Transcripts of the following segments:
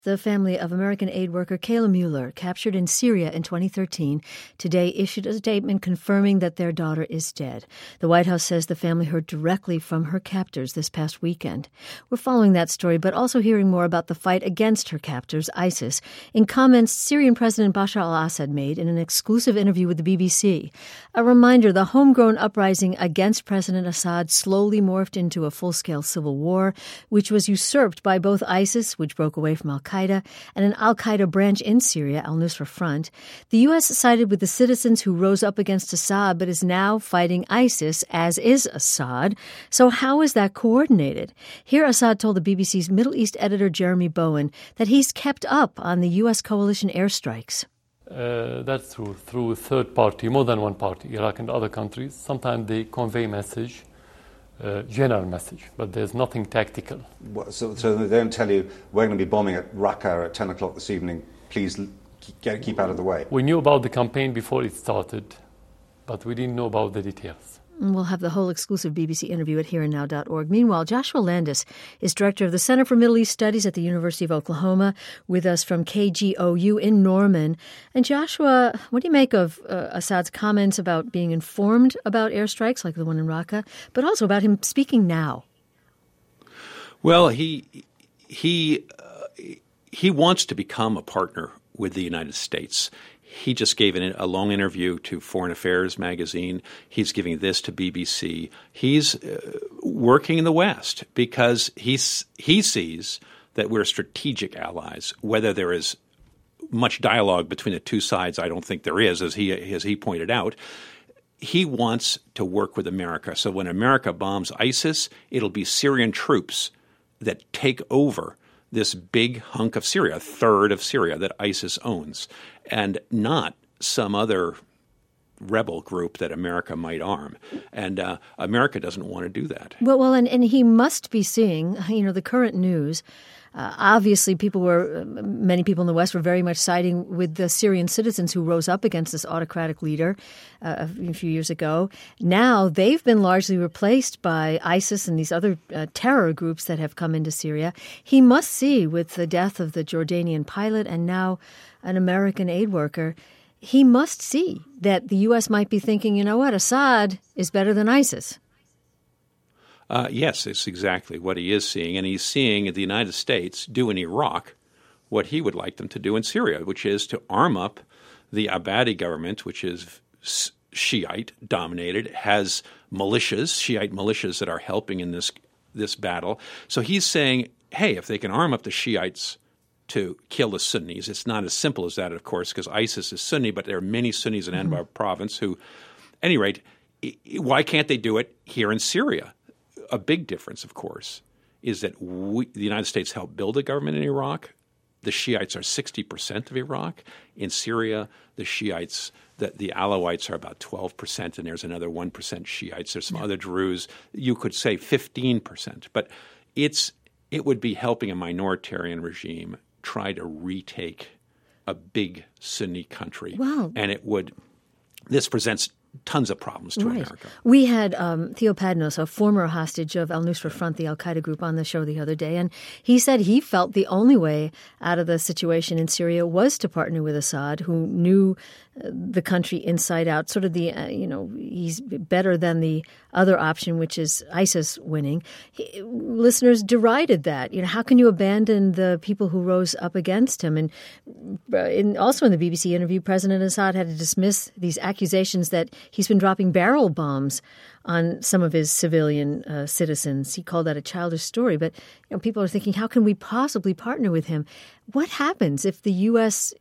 The family of American aid worker Kayla Mueller, captured in Syria in 2013, today issued a statement confirming that their daughter is dead. The White House says the family heard directly from her captors this past weekend. We're following that story, but also hearing more about the fight against her captors, ISIS, in comments Syrian President Bashar al-Assad made in an exclusive interview with the BBC. A reminder, the homegrown uprising against President Assad slowly morphed into a full-scale civil war, which was usurped by both ISIS, which broke away from al-Qaeda, and an al-Qaeda branch in Syria, al-Nusra Front. The U.S. sided with the citizens who rose up against Assad, but is now fighting ISIS, as is Assad. So how is that coordinated? Here, Assad told the BBC's Middle East editor Jeremy Bowen that he's kept up on the U.S. coalition airstrikes. That's true. Through third party, more than one party, Iraq and other countries. Sometimes they convey message. General message, but there's nothing tactical. So they don't tell you, we're going to be bombing at Raqqa at 10 o'clock this evening, please keep out of the way? We knew about the campaign before it started, but we didn't know about the details. We'll have the whole exclusive BBC interview at hereandnow.org. Meanwhile, Joshua Landis is director of the Center for Middle East Studies at the University of Oklahoma, with us from KGOU in Norman. And Joshua, what do you make of Assad's comments about being informed about airstrikes like the one in Raqqa, but also about him speaking now? Well, he wants to become a partner with the United States. He just gave a long interview to Foreign Affairs magazine. He's giving this to BBC. He's working in the West because he sees that we're strategic allies. Whether there is much dialogue between the two sides, I don't think there is, as he pointed out. He wants to work with America. So when America bombs ISIS, it'll be Syrian troops that take over this big hunk of Syria, a third of Syria that ISIS owns, and not some other rebel group that America might arm. And America doesn't want to do that. Well, and he must be seeing, the current news. Obviously, many people in the West were very much siding with the Syrian citizens who rose up against this autocratic leader a few years ago. Now they've been largely replaced by ISIS and these other terror groups that have come into Syria. He must see, with the death of the Jordanian pilot and now an American aid worker, he must see that the U.S. might be thinking, you know what, Assad is better than ISIS. Yes, it's exactly what he is seeing. And he's seeing the United States do in Iraq what he would like them to do in Syria, which is to arm up the Abadi government, which is Shiite-dominated, has militias, Shiite militias that are helping in this battle. So he's saying, hey, if they can arm up the Shiites to kill the Sunnis, it's not as simple as that, of course, because ISIS is Sunni, but there are many Sunnis in Anbar province who, at any rate, why can't they do it here in Syria? A big difference, of course, is that the United States helped build a government in Iraq. The Shiites are 60% of Iraq. In Syria, the Shiites, the Alawites are about 12%, and there's another 1% Shiites. There's some other Druze. You could say 15%. But it would be helping a minoritarian regime try to retake a big Sunni country. Wow. And this presents tons of problems to America. We had Theo Padnos, a former hostage of al-Nusra Front, the al-Qaeda group, on the show the other day, and he said he felt the only way out of the situation in Syria was to partner with Assad, who knew the country inside out, sort of he's better than the other option, which is ISIS winning. Listeners derided that. How can you abandon the people who rose up against him? And also in the BBC interview, President Assad had to dismiss these accusations that he's been dropping barrel bombs on some of his civilian citizens. He called that a childish story. But people are thinking, how can we possibly partner with him? What happens if the U.S.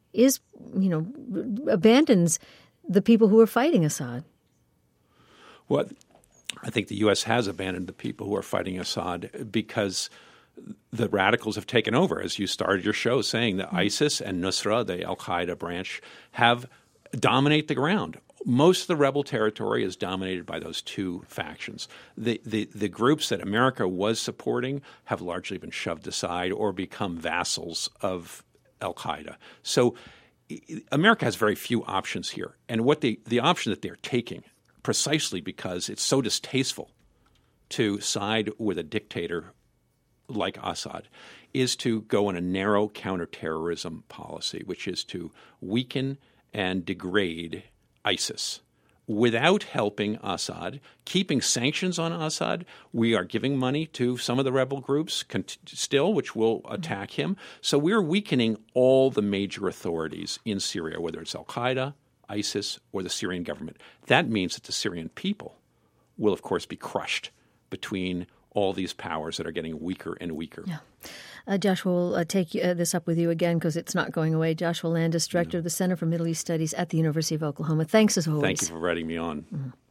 abandons the people who are fighting Assad? Well, I think the U.S. has abandoned the people who are fighting Assad because the radicals have taken over. As you started your show saying, that ISIS and Nusra, the al-Qaeda branch, dominate the ground. Most of the rebel territory is dominated by those two factions. The groups that America was supporting have largely been shoved aside or become vassals of al-Qaeda. So America has very few options here. And the option that they're taking, precisely because it's so distasteful to side with a dictator like Assad, is to go in a narrow counterterrorism policy, which is to weaken and degrade ISIS. Without helping Assad, keeping sanctions on Assad, we are giving money to some of the rebel groups still, which will attack him. So we're weakening all the major authorities in Syria, whether it's al-Qaeda, ISIS, or the Syrian government. That means that the Syrian people will, of course, be crushed between all these powers that are getting weaker and weaker. Yeah. Joshua, we'll take this up with you again because it's not going away. Joshua Landis, Director of the Center for Middle East Studies at the University of Oklahoma. Thanks as always. Thank you for inviting me on.